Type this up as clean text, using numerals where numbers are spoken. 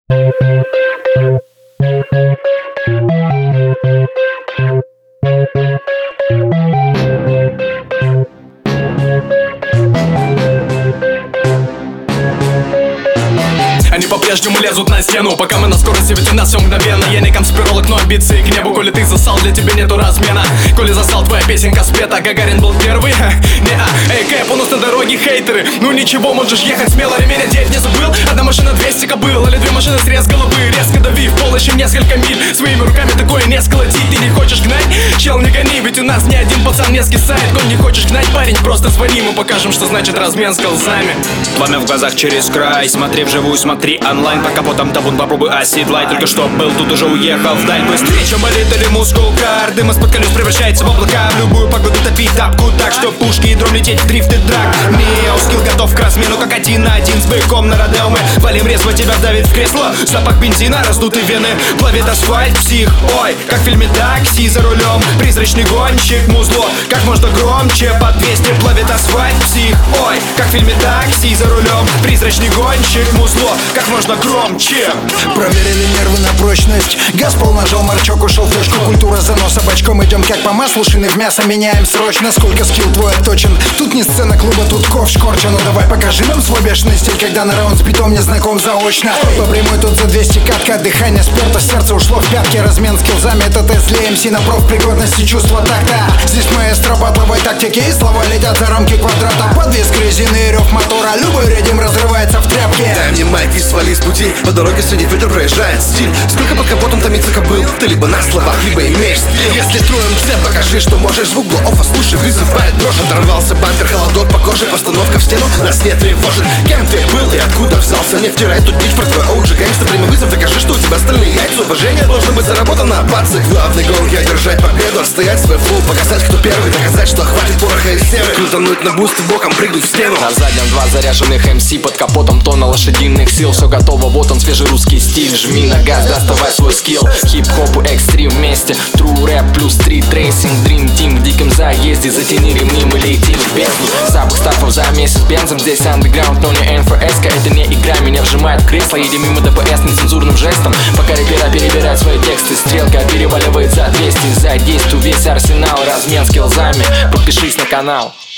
Они по-прежнему лезут на стену, пока мы на скорости, ведь у нас все мгновенно. Я не конспиролог, но амбиции к небу. Коли ты засал, для тебя нету размена. Коли засал, твоя песенка спета. Гагарин был первый? Не-а. Эй, Кэп, у нас на дороге хейтеры. Ну ничего, можешь ехать смело, ремень одеть не забыл. Одна машина 200 кобыл, или две машины срез головы. Резко дави в пол еще несколько миль. Своими руками такое не сколотить. Ты не хочешь гнать? Чел, не гони, ведь у нас ни один пацан не скисает. Коль не хочешь гнать, парень, просто звони. Мы покажем, что значит размен с колзами. Пламя в глазах через край. Смотри вживую, смотри онлайн. Под капотом табун, попробуй оседлай. Только что был, тут уже уехал вдаль. Быстрее, чем болит или мускул кар. Дым из-под колес превращается в облака. В любую погоду топить тапку так, что пушки и дрон лететь в дрифт и драк. Скилл готов к размену, как один на один с быком на Родео. Мы валим резво, тебя давит в кресло. Запах бензина, раздутые вены, плавит асфальт, псих. Ой, как в фильме «Такси» за рулем. Призрачный гонщик, музло, как можно громче. Под 200 плавит асфальт, псих. Ой, как в фильме «Такси» за рулем. Призрачный гонщик, музло, как можно громче. Проверили нервы на прочность. Газ пол нажал, марчок ушел в точку. Культура заноса бочком, идем как по маслу. Шины в мясо меняем срочно. Сколько скилл твой отточен. Тут не сцена клуба, тут ковш корча. Ну давай покажи нам свой бешеный стиль, когда на раунд с битом не знаком заочно. По прямой тут за 200 катка. Дыхание сперто, сердце ушло в пятки. Размен скиллзами, это тест для МС на профпригодности, чувства такта. Здесь маэстро батловой тактики, и слова летят за рамки квадрата. Подвеск резины и рев мотора, любой рядим разрывается в тряпке. Дай мне майк и свали с пути. По дороге среди ветер проезжает стиль. Сколько под капотом томится кобыл. Ты либо на словах, либо имеешь стиль. Если строим цель, покажи, что можешь. Звук был оффа, слушай, вызывает дрожь. Оторвался бампер, холодок по коже. Постановка в стену, нас не тревожит. Кем ты был и откуда взялся? Не втирай тут дичь про твой OG гангстер. Прямо вызов, докажи, что у тебя остальные яйца. Уважение должно быть заработано, пацы. Главный гол я держать победу. Отстоять свой фул, показать, кто первый. Доказать, что хватит пороха и севы. Крутануть на буст боком, прыгнуть в стену. На заднем два заряженных МС. Под капотом тонна лошадиных сил. Все готово, вот он, свежий русский стиль. Жми на газ, доставай свой скилл. Хип-хоп и экстрим вместе. True рэп плюс стрит трейсинг. Dream Team в диком заезде. Затяни ремни, мы летим в бездну. Запах стартов за месяц бензом. Здесь андеграунд, но не НФС. Это не игра, меня вжимает в кресло. Едем мимо ДПС нецензурным жестом. Пока рэпера перебирает свои тексты. Стрелка переваливает за 200. Задействуй весь арсенал. Размен скиллзами. Подпишись на канал.